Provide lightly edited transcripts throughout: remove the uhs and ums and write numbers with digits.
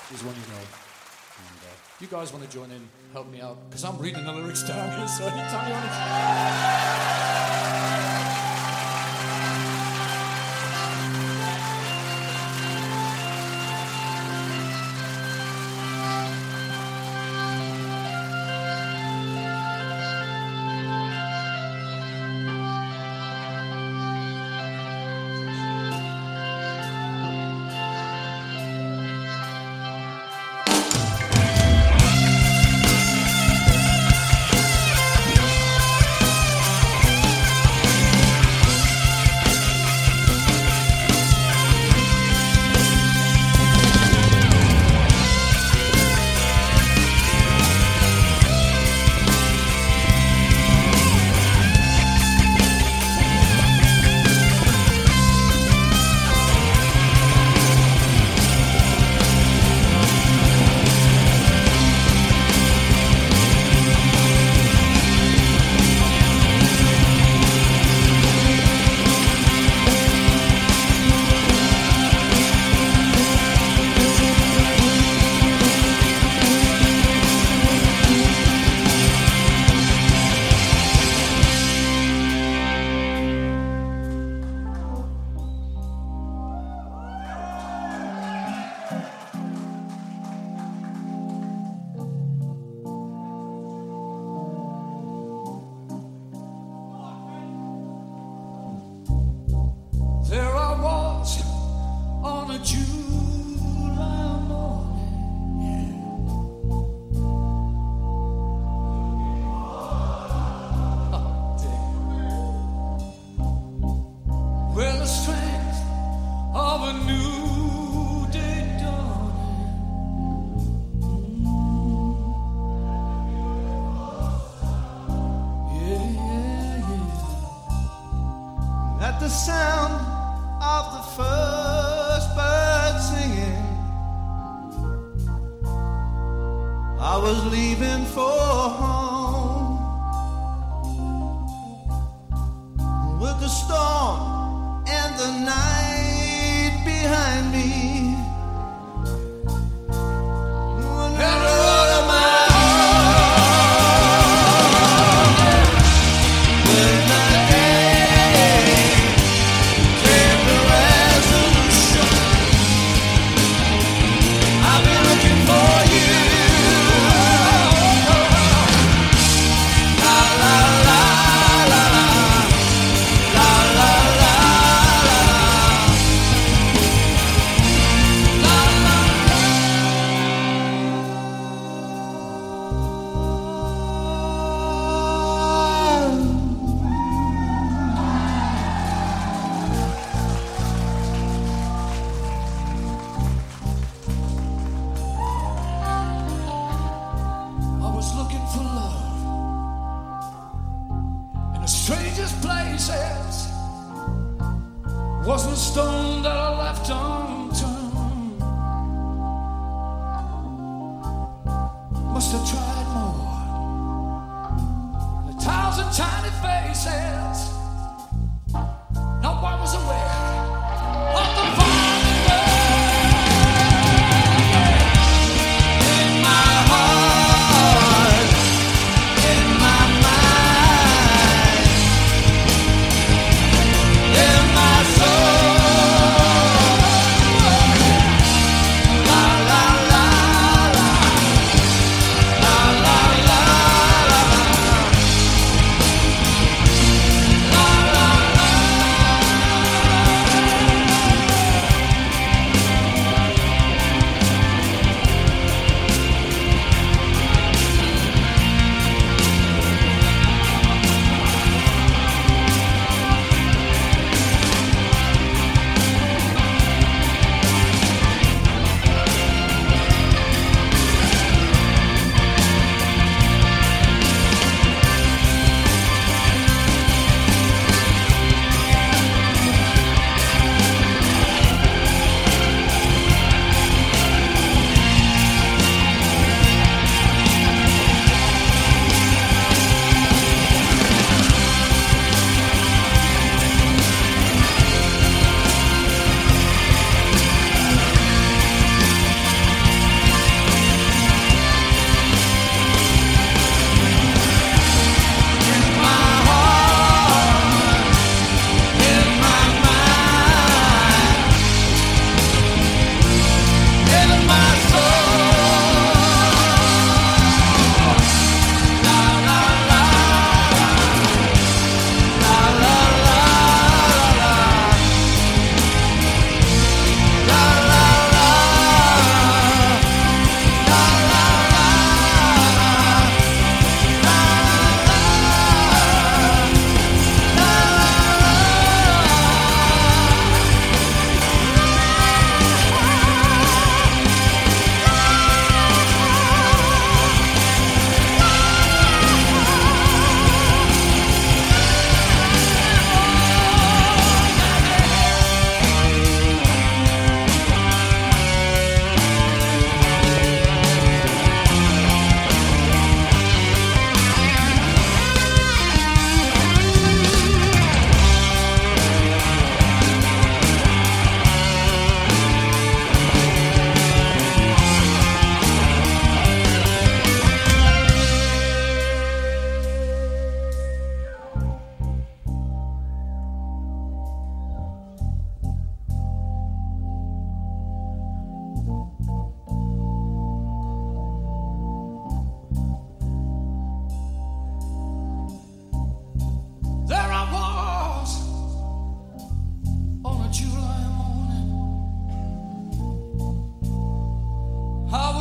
is one you know. And you guys want to join in, help me out, because I'm reading the lyrics down here, so anytime you want to... The sound of the first bird singing, I was leaving for home with the storm and the night behind me. Strangest places, wasn't a stone that I left unturned. Must have tried more. A thousand tiny faces, no one was aware of the falling world. In my heart, in my mind, in my soul, la la la la, la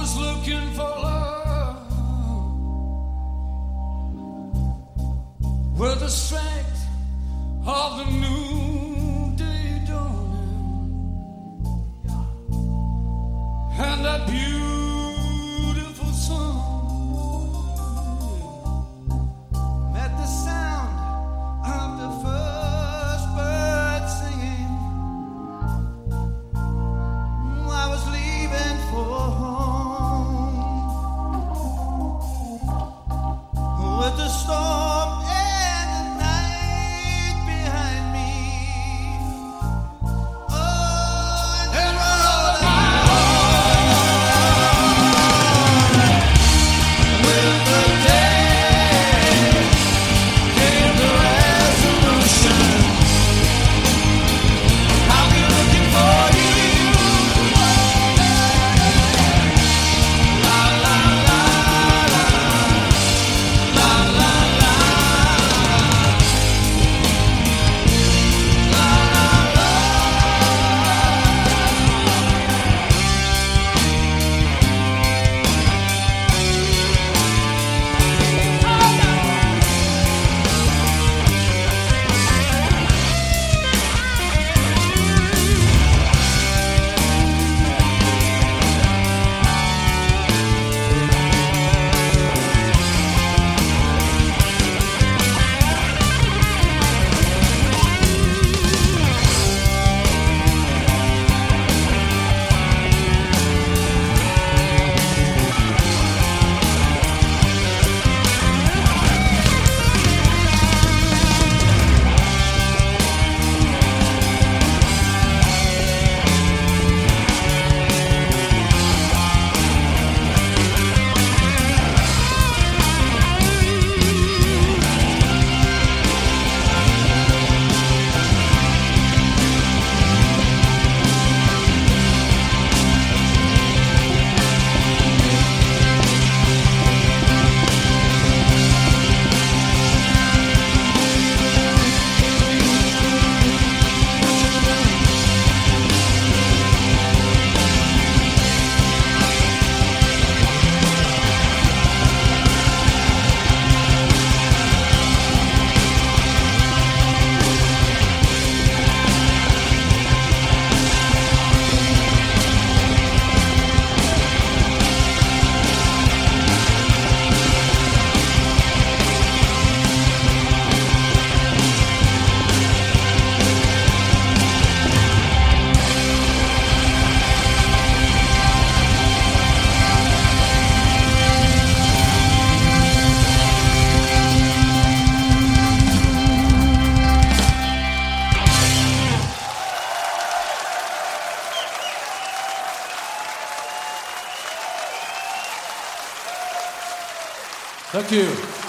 was looking for love with the strength of the new day dawning and that beautiful song. At the sound of the first bird singing, I was leaving for home with the storm and the night behind me. Oh, and the road with the day came the resolution. I'll be looking for you. La la la la, la la la, la la la. Thank you.